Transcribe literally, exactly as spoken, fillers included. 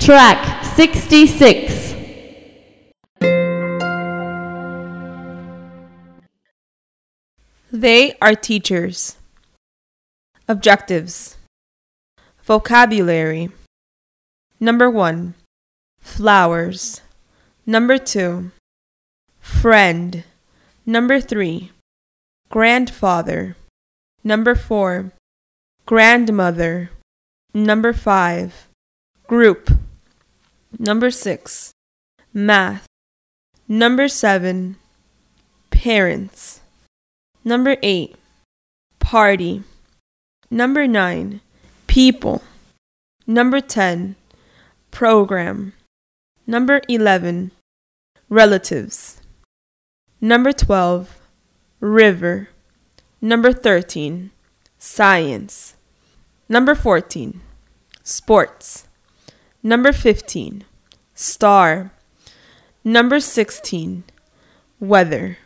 Track sixty-six. They are teachers. Objectives. Vocabulary. Number one, flowers. Number two, friend. Number three, grandfather. Number four, grandmother. Number five, group. Number six, math. Number seven, parents. Number eight, party. Number nine, people. Number ten, program. Number eleven, relatives. Number twelve, river. Number thirteen, science. Number fourteen, sports. Number fifteen, star. Number sixteen, weather.